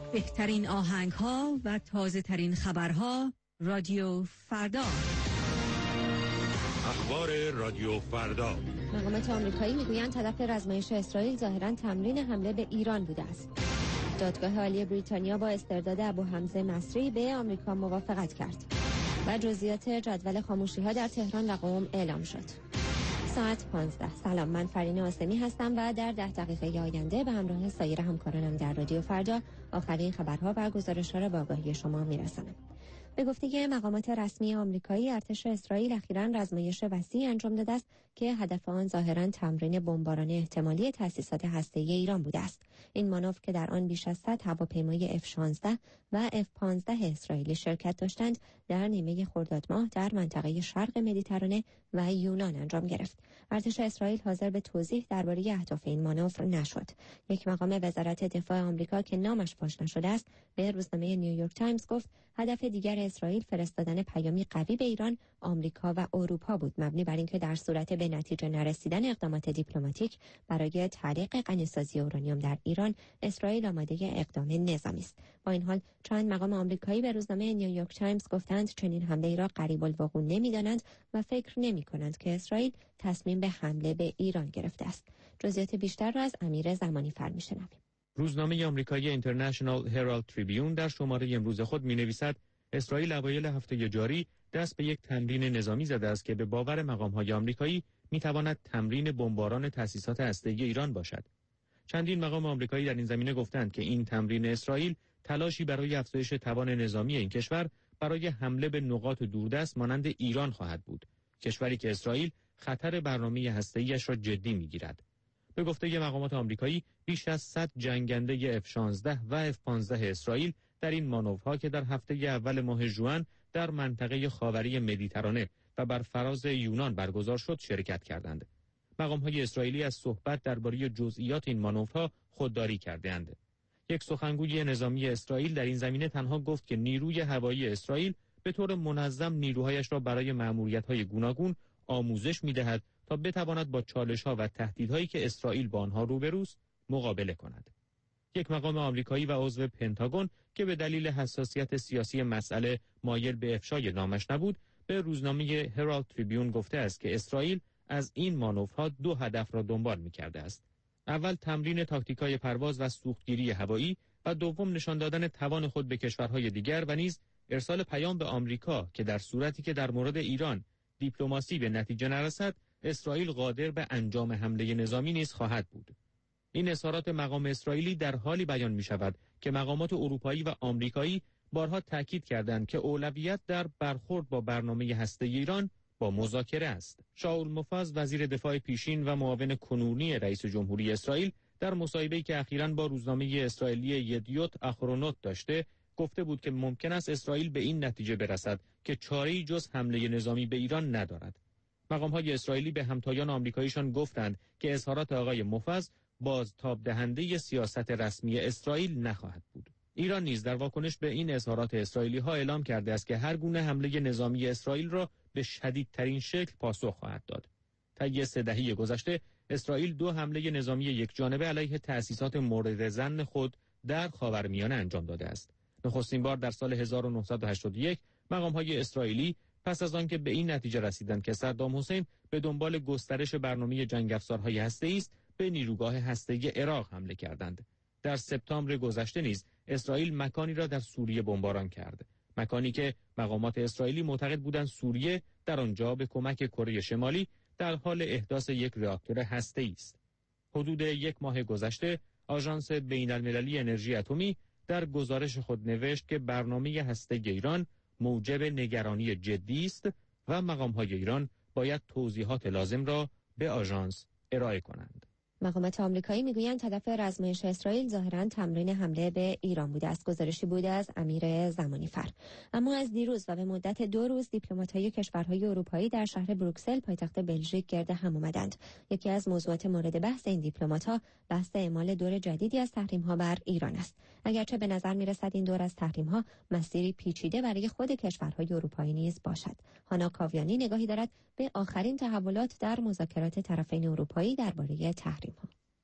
بهترین آهنگ‌ها و تازه‌ترین خبرها رادیو فردا. اخبار رادیو فردا. مقامات آمریکایی میگویند هدف رزمایش اسرائیل ظاهراً تمرین حمله به ایران بوده است. دادگاه عالی بریتانیا با استرداد ابوحمزه مصری به آمریکا موافقت کرد و جزئیات جدول خاموشی‌ها در تهران و قم اعلام شد. ساعت 15. سلام، من فرینه آسمی هستم و در 10 دقیقه آینده به همراه سایر همکارانم در رادیو فردا آخرین خبرها و گزارش‌ها را به آگاهی شما میرسانم. به گفته مقامات رسمی آمریکایی، ارتش اسرائیل اخیراً رزمایش وسیعی انجام داده است که هدف آن ظاهراً تمرین بمباران احتمالی تأسیسات هسته‌ای ایران بوده است. این مانور که در آن بیش از 100 هواپیمای F-16 و F-15 اسرائیلی شرکت داشتند، در نیمه خرداد ماه در منطقه شرق مدیترانه و یونان انجام گرفت. ارتش اسرائیل حاضر به توضیح درباره اهداف این مانور نشد. یک مقام وزارت دفاع آمریکا که نامش فاش نشده است، به روزنامه نیویورک تایمز گفت هدف دیگر اسرائیل فرستادن پیامی قوی به ایران، آمریکا و اروپا بود، مبنی بر اینکه در صورت به نتیجه نرسیدن اقدامات دیپلماتیک برای تعلیق غنیسازی اورانیوم در ایران، اسرائیل آماده اقدام نظامی است. با این حال چند مقام آمریکایی به روزنامه نیویورک تایمز گفتند چنین حمله‌ای را قریب الوقوع نمی‌دانند و فکر نمی‌کنند که اسرائیل تصمیم به حمله به ایران گرفته است. جزئیات بیشتر را از امیر زمانی فر می‌شنویم. روزنامه آمریکایی اینترنشنال هرالد تریبیون در شماره امروز خود می‌نویسد اسرائیل اوایل هفته جاری دست به یک تمرین نظامی زده است که به باور مقام‌های آمریکایی می‌تواند تمرین بمباران تأسیسات هسته‌ای ایران باشد. چندین مقام آمریکایی در این زمینه گفتند که این تمرین اسرائیل تلاشی برای افزایش توان نظامی این کشور برای حمله به نقاط دوردست مانند ایران خواهد بود، کشوری که اسرائیل خطر برنامه هسته‌ایش را جدی می‌گیرد. به گفته مقامات آمریکایی بیش از 100 جنگنده F-16 و F-15 اسرائیل در این مانورها که در هفته اول ماه ژوئن در منطقه خاوری مدیترانه و بر فراز یونان برگزار شد شرکت کردند. مقام‌های اسرائیلی از صحبت درباره جزئیات این مانورها خودداری کرده‌اند. یک سخنگوی نظامی اسرائیل در این زمینه تنها گفت که نیروی هوایی اسرائیل به طور منظم نیروهایش را برای مأموریت‌های گوناگون آموزش می‌دهد تا بتواند با چالش‌ها و تهدیدهایی که اسرائیل با آنها روبروست مقابله کند. یک مقام آمریکایی و عضو پنتاگون که به دلیل حساسیت سیاسی مسئله مایل به افشای نامش نبود، به روزنامه هرالد تریبیون گفته است که اسرائیل از این مانورها 2 هدف را دنبال می‌کرده است. اول تمرین تاکتیکای پرواز و سوختگیری هوایی و دوم نشان دادن توان خود به کشورهای دیگر و نیز ارسال پیام به آمریکا که در صورتی که در مورد ایران دیپلماسی به نتیجه نرسد، اسرائیل قادر به انجام حمله نظامی نیز خواهد بود. این اظهارات مقام اسرائیلی در حالی بیان می شود که مقامات اروپایی و آمریکایی بارها تاکید کردند که اولویت در برخورد با برنامه هسته‌ای ایران با مذاکره است. شاول موفز وزیر دفاع پیشین و معاون کنونی رئیس جمهوری اسرائیل در مصاحبه‌ای که اخیراً با روزنامه اسرائیلی یدیوت آخرونوت داشته گفته بود که ممکن است اسرائیل به این نتیجه برسد که چاره‌ای جز حمله نظامی به ایران ندارد. مقام‌های اسرائیلی به همتایان آمریکاییشان گفتند که اظهارات آقای موفز بازتاب دهنده سیاست رسمی اسرائیل نخواهد بود. ایران نیز در واکنش به این اظهارات اسرائیلی‌ها اعلام کرده است که هر گونه حمله نظامی اسرائیل را به شدیدترین شکل پاسخ خواهد داد. طی 3 دهه گذشته اسرائیل 2 حمله نظامی یکجانبه علیه تأسیسات مورد ظن خود در خاورمیانه انجام داده است. نخستین بار در سال 1981 مقام‌های اسرائیلی پس از آنکه به این نتیجه رسیدند که صدام حسین به دنبال گسترش برنامه جنگ افزارهای هسته‌ای است، به نیروگاه هسته‌ای عراق حمله کردند. در سپتامبر گذشته نیز اسرائیل مکانی را در سوریه بمباران کرد، مکانی که مقامات اسرائیلی معتقد بودند سوریه در آنجا به کمک کره شمالی در حال احداث یک راکتور هسته‌ای است. حدود 1 ماه گذشته آژانس بین‌المللی انرژی اتمی در گزارش خود نوشت که برنامه هسته‌ای ایران موجب نگرانی جدی است و مقام‌های ایران باید توضیحات لازم را به آژانس ارائه کنند. مقامات آمریکایی میگویند هدف رزمایش اسرائیل ظاهراً تمرین حمله به ایران بوده است. گزارشی بوده از امیر زمانی فر. اما از دیروز و به مدت 2 روز دیپلمات‌های کشورهای اروپایی در شهر بروکسل پایتخت بلژیک گرد هم آمدند. یکی از موضوعات مورد بحث این دیپلمات‌ها بحث اعمال دور جدیدی از تحریم‌ها بر ایران است. اگرچه به نظر می‌رسد این دور از تحریم‌ها مسیری پیچیده برای خود کشورهای اروپایی نیز باشد. هانا کاویانی نگاهی دارد به آخرین تحولات در مذاکرات طرفین اروپایی درباره تحریم.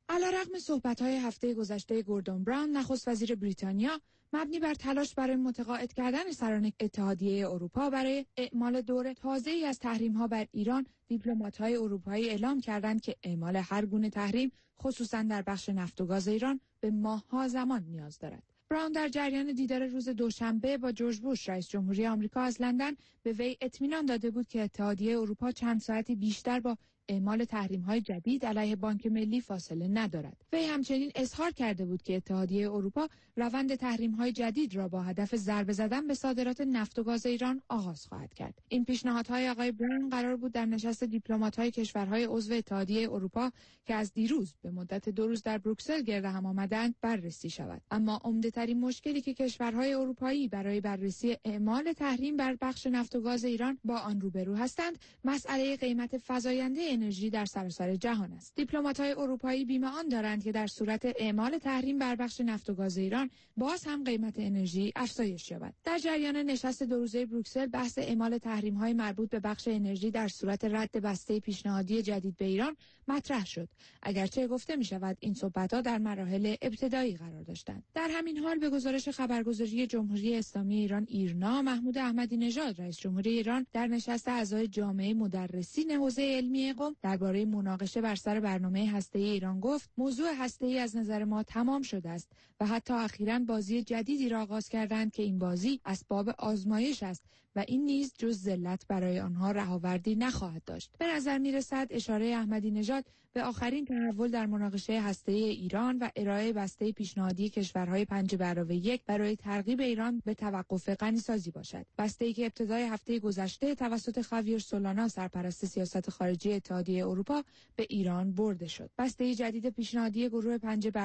علیرغم صحبت‌های هفته گذشته گوردون براون نخست وزیر بریتانیا مبنی بر تلاش برای متقاعد کردن سران اتحادیه اروپا برای اعمال دور تازه‌ای از تحریم‌ها بر ایران، دیپلمات‌های اروپایی اعلام کردند که اعمال هر گونه تحریم، خصوصاً در بخش نفت و گاز ایران، به ماه‌ها زمان نیاز دارد. براون در جریان دیدار روز دوشنبه با جورج بوش رئیس جمهوری آمریکا از لندن به وی اطمینان داده بود که اتحادیه اروپا چند ساعتی بیشتر با اعمال تحریم‌های جدید علیه بانک ملی فاصله ندارد. وی همچنین اظهار کرده بود که اتحادیه اروپا روند تحریم‌های جدید را با هدف ضربه زدن به صادرات نفت و گاز ایران آغاز خواهد کرد. این پیشنهادهای آقای براون قرار بود در نشست دیپلمات‌های کشورهای عضو اتحادیه اروپا که از دیروز به مدت 2 روز در بروکسل گرد هم آمدند بررسی شود. اما عمده‌ترین مشکلی که کشورهای اروپایی برای بررسی اعمال تحریم بر بخش نفت و گاز ایران با آن روبرو هستند، مسئله قیمت فزاینده انرژی در سراسر جهان است. دیپلمات‌های اروپایی بیم آن دارند که در صورت اعمال تحریم بر بخش نفت و گاز ایران باز هم قیمت انرژی افزایش یابد. در جریان نشست 2 روزه بروکسل بحث اعمال تحریم‌های مربوط به بخش انرژی در صورت رد بسته پیشنهادی جدید به ایران مطرح شد. اگرچه گفته می‌شود این صحبت‌ها در مراحل ابتدایی قرار داشتند. در همین حال به گزارش خبرگزاری جمهوری اسلامی ایران ایرنا، محمود احمدی نژاد رئیس جمهوری ایران در نشست اعضای جامعه مدرسین حوزه علمی قم درباره مناقشه بر سر برنامه هسته‌ای ایران گفت: موضوع هسته‌ای از نظر ما تمام شده است و حتی اخیراً بازی جدیدی را آغاز کردند که این بازی اسباب آزمایش است و این نیز جز ذلت برای آنها رهاوردی نخواهد داشت. به نظر می‌رسد اشاره احمدی نژاد به آخرین تحول در مناقشه هسته‌ای ایران و ارائه بسته پیشنهادی کشورهای 5+1 برای ترغیب ایران به توقف غنی‌سازی باشد. بسته‌ای که ابتدای هفته گذشته توسط خاویر سولانا سرپرست سیاست خارجی اتحادیه اروپا به ایران برده شد. بسته جدید پیشنهادی گروه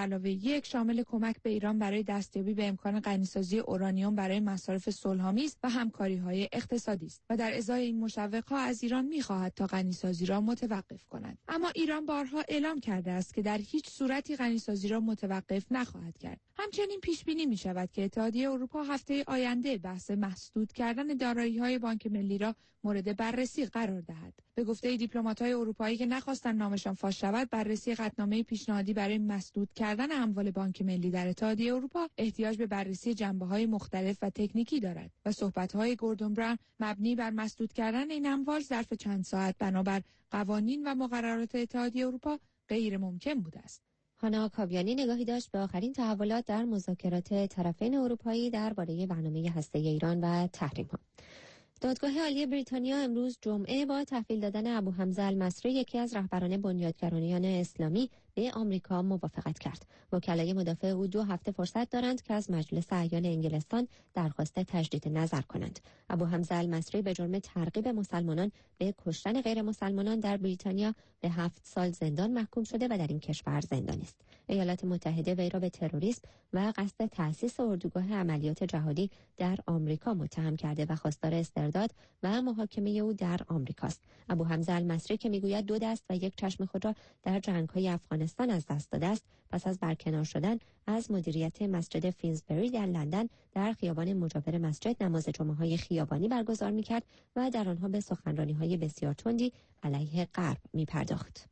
5+1 شامل کمک به ایران برای دستیابی به امکان غنی‌سازی اورانیوم برای مصارف صلح‌آمیز و همکاری‌های اقتصادی است و در ازای این مشوق‌ها از ایران می‌خواهد تا غنی‌سازی را متوقف کند. اما ایران بارها اعلام کرده است که در هیچ صورتی غنی‌سازی را متوقف نخواهد کرد. همچنین پیش بینی می شود که اتحادیه اروپا هفته آینده بحث مسدود کردن دارایی‌های بانک ملی را مورد بررسی قرار دهد. به گفته دیپلمات‌های اروپایی که نخواستند نامشان فاش شود، بررسی قطعنامه پیشنهادی برای مسدود کردن اموال بانک ملی در اتحادیه اروپا احتیاج به بررسی جنبه‌های مختلف و تکنیکی دارد و صحبت‌های گوردون براون مبنی بر مسدود کردن این اموال ظرف چند ساعت بنابر قوانین و مقررات اتحادیه اروپا غیر ممکن بوده است. هانا کاویانی نگاهی داشت به آخرین تحولات در مذاکرات طرفین اروپایی درباره برنامه هسته‌ای ایران و تحریم‌ها. دادگاه عالی بریتانیا امروز جمعه با تحویل دادن ابو حمزه المصری، یکی از رهبران بنیادگرایان اسلامی، به آمریکا موافقت کرد. وکلای مدافع او 2 هفته فرصت دارند که از مجلس اعیان انگلستان درخواست تجدید نظر کنند. ابو حمزه المصری به جرم ترغیب مسلمانان به کشتن غیر مسلمانان در بریتانیا به 7 سال زندان محکوم شده و در این کشور زندانی است. ایالات متحده وی را به تروریسم و قصد تأسیس اردوگاه عملیات جهادی در آمریکا متهم کرده و خواستار استرداد و محاکمه او در آمریکاست. ابو حمزه المصری که میگوید 2 دست و 1 چشم خود را در جنگ‌های افغانستان از دست داده است، پس از برکنار شدن از مدیریت مسجد فینزبری در لندن در خیابان مجاور مسجد نماز جمعه‌های خیابانی برگزار می‌کرد و در آنها به سخنرانی‌های بسیار تندی علیه غرب می‌پرداخت.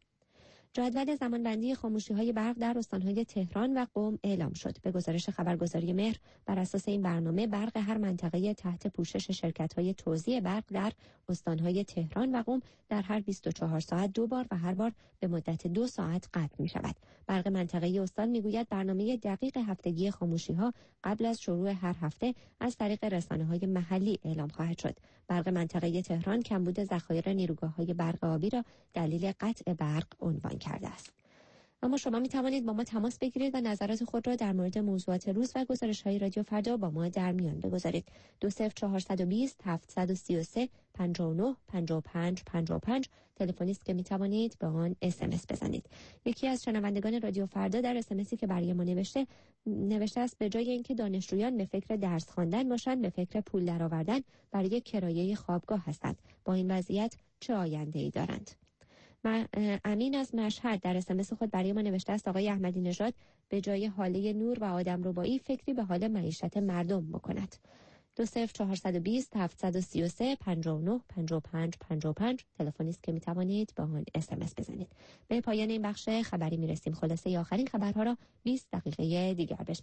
جدول زمانبندی خاموشی‌های برق در استان‌های تهران و قم اعلام شد. به گزارش خبرگزاری مهر، بر اساس این برنامه برق هر منطقه تحت پوشش شرکت‌های توزیع برق در استان‌های تهران و قم در هر 24 ساعت 2 بار و هر بار به مدت 2 ساعت قطع می‌شود. برق منطقه استان می‌گوید برنامه دقیق هفتگی خاموشی‌ها قبل از شروع هر هفته از طریق رسانه‌های محلی اعلام خواهد شد. برق منطقه تهران کمبود ذخایر نیروگاه‌های برق آبی را دلیل قطع برق عنوان کرده است. اما شما می توانید با ما تماس بگیرید و نظرات خود را در مورد موضوعات روز و گزارش‌های رادیو فردا با ما در میان بگذارید. 20420 733 59 55 55 تلفنی است که می توانید به آن SMS بزنید. یکی از شنوندگان رادیو فردا در SMSی که برای ما نوشته است به جای اینکه دانشجویان به فکر درس خواندن باشند، به فکر پول درآوردن برای کرایه خوابگاه هستند. با این وضعیت چه آینده‌ای دارند؟ امین از مشهد در اسمس خود برای ما نوشته است آقای احمدی نژاد به جای حاله نور و آدمربایی فکری به حال معیشت مردم بکند. 20420 733 59 55 55 تلفنی است که میتوانید با آن SMS بزنید. به پایان این بخش خبری میرسیم. خلاصه آخرین خبرها را 20 دقیقه دیگر بشنوید.